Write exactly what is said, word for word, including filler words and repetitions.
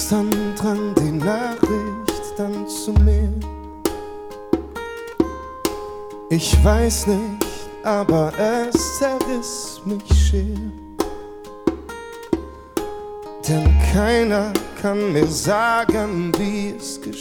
Gestern drang die Nachricht dann zu mir. Ich weiß nicht, aber es zerriss mich schier. Denn keiner kann mir sagen, wie es geschieht.